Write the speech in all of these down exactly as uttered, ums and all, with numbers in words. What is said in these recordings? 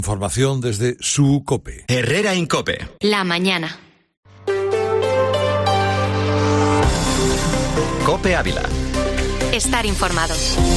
Información desde su COPE. Herrera en COPE. La mañana. COPE Ávila. Estar informado.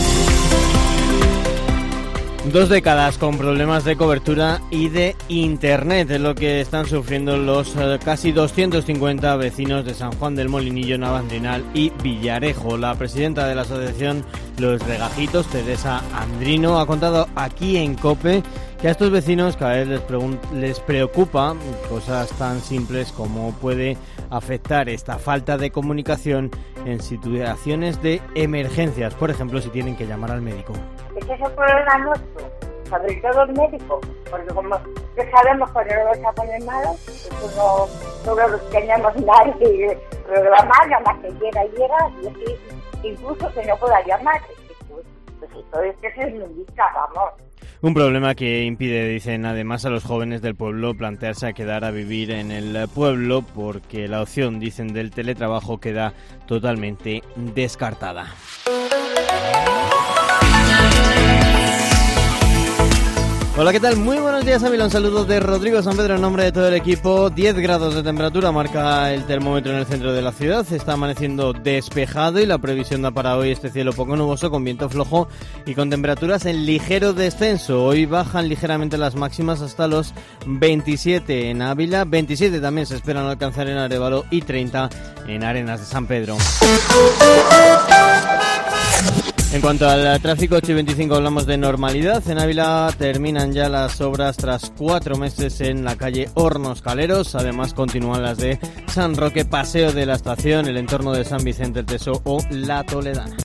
Dos décadas con problemas de cobertura y de internet es lo que están sufriendo los eh, casi doscientos cincuenta vecinos de San Juan del Molinillo, Navandrinal y Villarejo. La presidenta de la asociación Los Regajitos, Teresa Andrino, ha contado aquí en COPE que a estos vecinos cada vez les, pregun- les preocupa cosas tan simples como puede afectar esta falta de comunicación en situaciones de emergencias, por ejemplo, si tienen que llamar al médico. Ese es el problema nuestro, sobre todo el médico, porque como ya sabemos cuando nos vamos a poner malos, pues no, no lo tenemos nadie programar, nada más que llega y llega, y así, incluso que no pueda llamar, pues, pues esto es que se nos indica, vamos. Un problema que impide, dicen además, a los jóvenes del pueblo plantearse a quedar a vivir en el pueblo porque la opción, dicen, del teletrabajo queda totalmente descartada. Hola, ¿qué tal? Muy buenos días, Ávila. Un saludo de Rodrigo San Pedro en nombre de todo el equipo. diez grados de temperatura marca el termómetro en el centro de la ciudad. Está amaneciendo despejado y la previsión da para hoy este cielo poco nuboso con viento flojo y con temperaturas en ligero descenso. Hoy bajan ligeramente las máximas hasta los veintisiete en Ávila. veintisiete también se esperan alcanzar en Arévalo y treinta en Arenas de San Pedro. En cuanto al tráfico, ocho y veinticinco hablamos de normalidad. En Ávila terminan ya las obras tras cuatro meses en la calle Hornos Caleros. Además continúan las de San Roque, Paseo de la Estación, el entorno de San Vicente el Teso o La Toledana.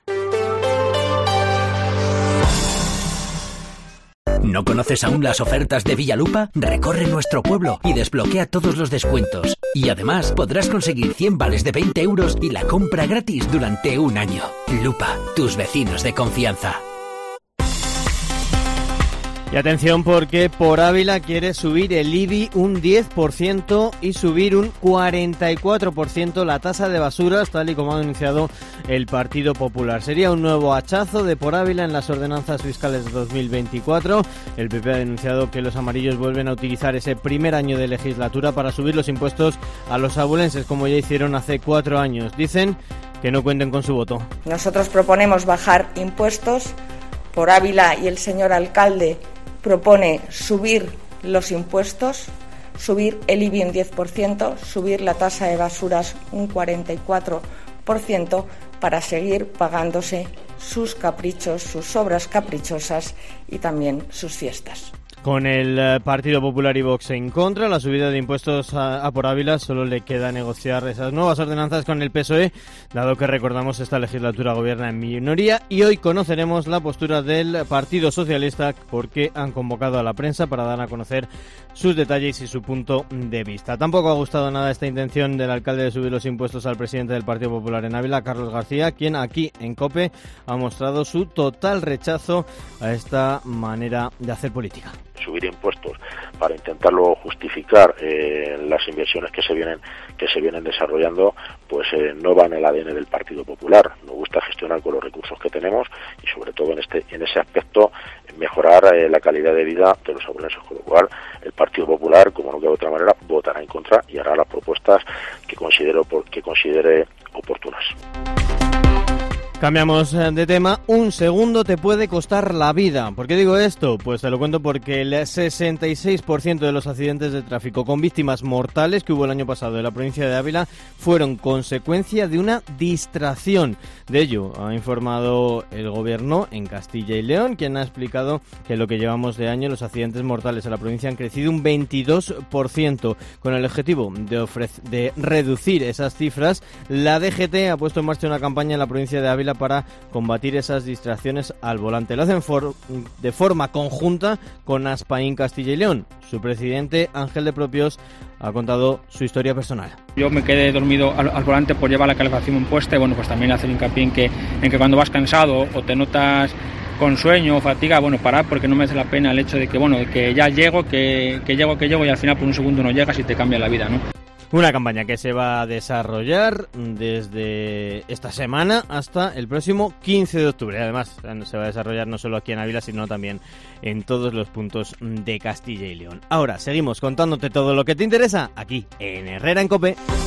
¿No conoces aún las ofertas de Villalupa? Recorre nuestro pueblo y desbloquea todos los descuentos. Y además podrás conseguir cien vales de veinte euros y la compra gratis durante un año. Lupa, tus vecinos de confianza. Y atención porque por Ávila quiere subir el I B I un diez por ciento y subir un cuarenta y cuatro por ciento la tasa de basuras, tal y como ha anunciado el Partido Popular. Sería un nuevo hachazo de por Ávila en las ordenanzas fiscales de dos mil veinticuatro. El P P ha denunciado que los amarillos vuelven a utilizar ese primer año de legislatura para subir los impuestos a los abulenses, como ya hicieron hace cuatro años. Dicen que no cuenten con su voto. Nosotros proponemos bajar impuestos. Por Ávila y el señor alcalde propone subir los impuestos, subir el I B I un diez por ciento, subir la tasa de basuras un cuarenta y cuatro por ciento para seguir pagándose sus caprichos, sus obras caprichosas y también sus fiestas. Con el Partido Popular y Vox en contra, la subida de impuestos a, a por Ávila solo le queda negociar esas nuevas ordenanzas con el P S O E, dado que recordamos esta legislatura gobierna en minoría, y hoy conoceremos la postura del Partido Socialista porque han convocado a la prensa para dar a conocer sus detalles y su punto de vista. Tampoco ha gustado nada esta intención del alcalde de subir los impuestos al presidente del Partido Popular en Ávila, Carlos García, quien aquí en COPE ha mostrado su total rechazo a esta manera de hacer política. Subir impuestos para intentarlo justificar eh, las inversiones que se vienen que se vienen desarrollando, pues eh, no va en el A D N del Partido Popular. Nos gusta gestionar con los recursos que tenemos y sobre todo en este en ese aspecto mejorar eh, la calidad de vida de los abuelenses, con lo cual el Partido Popular, como no queda de otra manera, votará en contra y hará las propuestas que considere que considere oportunas. Cambiamos de tema. Un segundo te puede costar la vida. ¿Por qué digo esto? Pues te lo cuento porque el sesenta y seis por ciento de los accidentes de tráfico con víctimas mortales que hubo el año pasado en la provincia de Ávila fueron consecuencia de una distracción. De ello ha informado el gobierno en Castilla y León, quien ha explicado que en lo que llevamos de año los accidentes mortales en la provincia han crecido un veintidós por ciento. Con el objetivo de, ofrec- de reducir esas cifras, la D G T ha puesto en marcha una campaña en la provincia de Ávila para combatir esas distracciones al volante. Lo hacen for- de forma conjunta con Aspaín Castilla y León. Su presidente, Ángel de Propios, ha contado su historia personal. Yo me quedé dormido al, al volante por llevar la calefacción puesta y bueno, pues también hacer hincapié en que, en que cuando vas cansado o te notas con sueño o fatiga, bueno, parar porque no merece la pena el hecho de que, bueno, que ya llego, que, que llego, que llego y al final por un segundo no llegas y te cambia la vida, ¿no? Una campaña que se va a desarrollar desde esta semana hasta el próximo quince de octubre. Además, se va a desarrollar no solo aquí en Ávila, sino también en todos los puntos de Castilla y León. Ahora, seguimos contándote todo lo que te interesa aquí en Herrera en COPE.